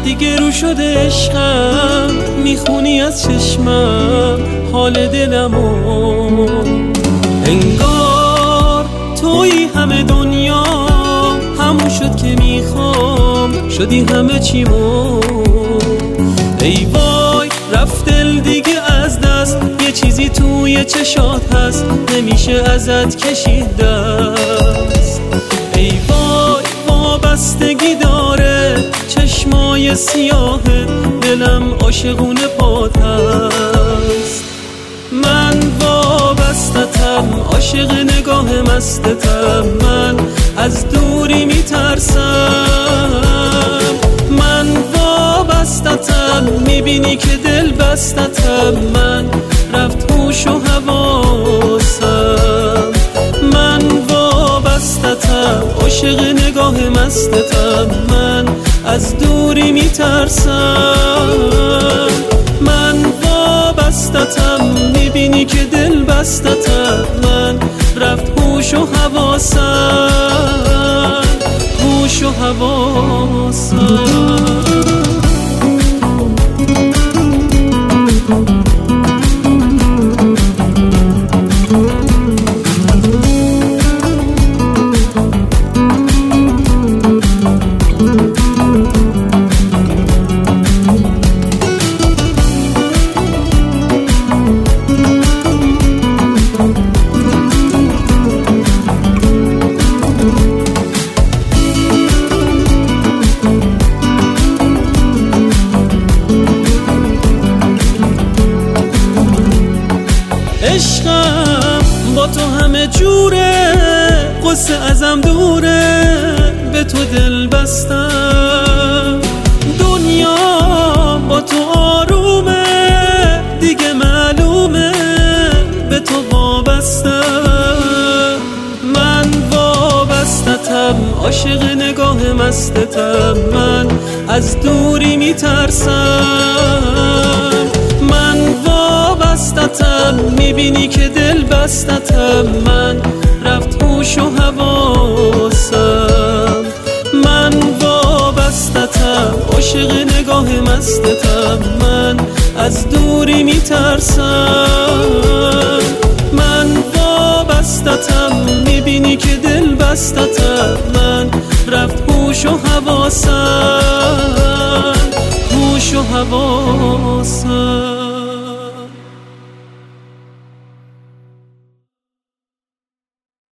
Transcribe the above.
دیگه رو شده عشقم، میخونی از چشمم حال دلمو. انگار توی همه دنیا، همون شد که میخوام، شدی همه چیمو. ای وای رفت دل دیگه از دست، یه چیزی توی چشات هست، نمیشه ازت کشید دست. ای وای وابستگی داره چشمای سیاه، دلم عاشقونه پات هست. من وابستتم، عاشق نگاه مستتم، من از دوری میترسم. من وابستتم، میبینی که دل بستتم، من رفت هوش و حواسم. من وابستتم، عاشق نگاه مستتم، من از دوری میترسم. من وابستتم، میبینی که دل بستتم، من رفت هوش و حواسم، هوش و حواسم. عشقم با تو همه جوره، قصه ازم دوره، به تو دل بستم. دنیا با تو آرومه، دیگه معلومه به تو وابستم. من وابستتم، عاشق نگاه مستتم، من از دوری میترسم. من وابستتم، میبینی که دل بستتم، من رفت هوش و حواسم. من وابستتم، عاشق نگاه مستتم، من از دوری میترسم. من وابستتم، میبینی که دل بستتم، من رفت هوش و حواسم، هوش و حواسم.